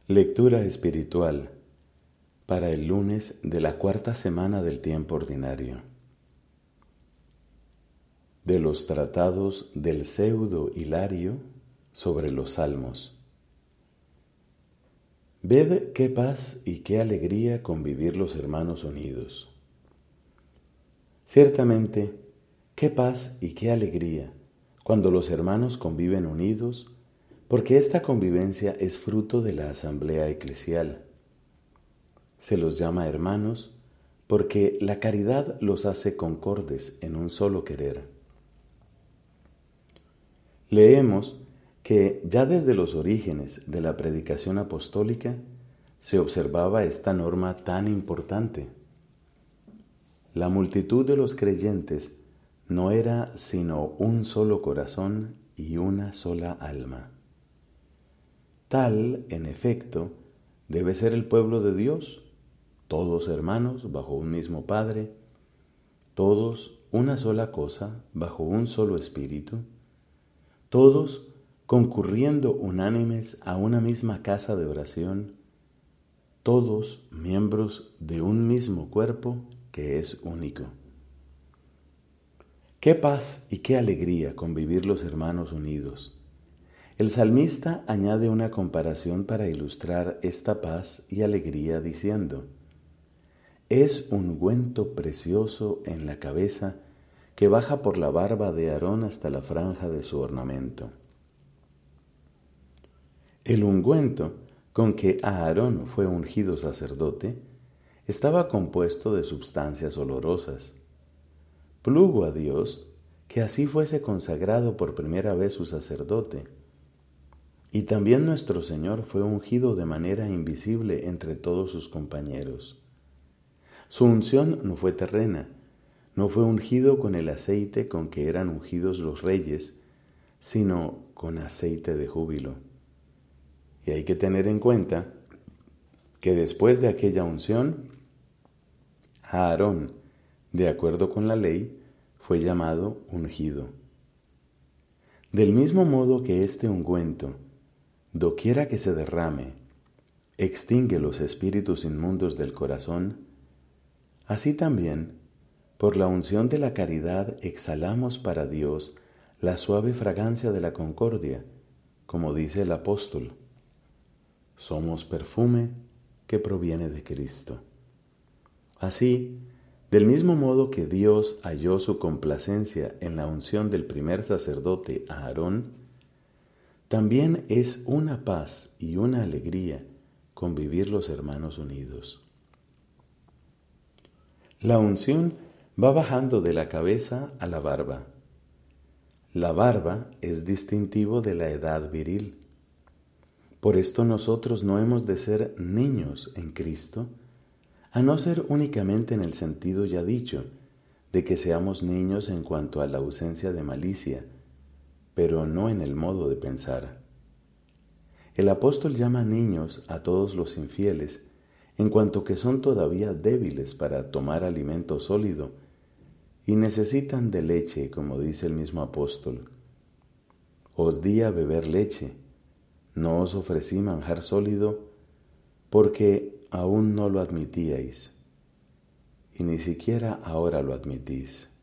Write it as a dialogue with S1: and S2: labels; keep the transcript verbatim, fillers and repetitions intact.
S1: Lectura espiritual para el lunes de la cuarta semana del tiempo ordinario. De los tratados del Pseudo Hilario sobre los Salmos. Ved qué paz y qué alegría convivir los hermanos unidos. Ciertamente, qué paz y qué alegría cuando los hermanos conviven unidos, porque esta convivencia es fruto de la asamblea eclesial. Se los llama hermanos porque la caridad los hace concordes en un solo querer. Leemos que ya desde los orígenes de la predicación apostólica se observaba esta norma tan importante. La multitud de los creyentes no era sino un solo corazón y una sola alma. Tal, en efecto, debe ser el pueblo de Dios, todos hermanos bajo un mismo Padre, todos una sola cosa bajo un solo Espíritu, todos concurriendo unánimes a una misma casa de oración, todos miembros de un mismo cuerpo que es único. Qué paz y qué alegría convivir los hermanos unidos. El salmista añade una comparación para ilustrar esta paz y alegría diciendo: es un ungüento precioso en la cabeza que baja por la barba de Aarón hasta la franja de su ornamento. El ungüento con que Aarón fue ungido sacerdote estaba compuesto de sustancias olorosas. Plugo a Dios que así fuese consagrado por primera vez su sacerdote. Y también nuestro Señor fue ungido de manera invisible entre todos sus compañeros. Su unción no fue terrena, no fue ungido con el aceite con que eran ungidos los reyes, sino con aceite de júbilo. Y hay que tener en cuenta que después de aquella unción, Aarón, de acuerdo con la ley, fue llamado ungido. Del mismo modo que este ungüento, doquiera que se derrame, extingue los espíritus inmundos del corazón, así también, por la unción de la caridad exhalamos para Dios la suave fragancia de la concordia, como dice el apóstol. Somos perfume que proviene de Cristo. Así, del mismo modo que Dios halló su complacencia en la unción del primer sacerdote Aarón, también es una paz y una alegría convivir los hermanos unidos. La unción va bajando de la cabeza a la barba. La barba es distintivo de la edad viril. Por esto nosotros no hemos de ser niños en Cristo, a no ser únicamente en el sentido ya dicho, de que seamos niños en cuanto a la ausencia de malicia, pero no en el modo de pensar. El apóstol llama niños a todos los infieles, en cuanto que son todavía débiles para tomar alimento sólido y necesitan de leche, como dice el mismo apóstol. Os di a beber leche, no os ofrecí manjar sólido, porque aún no lo admitíais, y ni siquiera ahora lo admitís.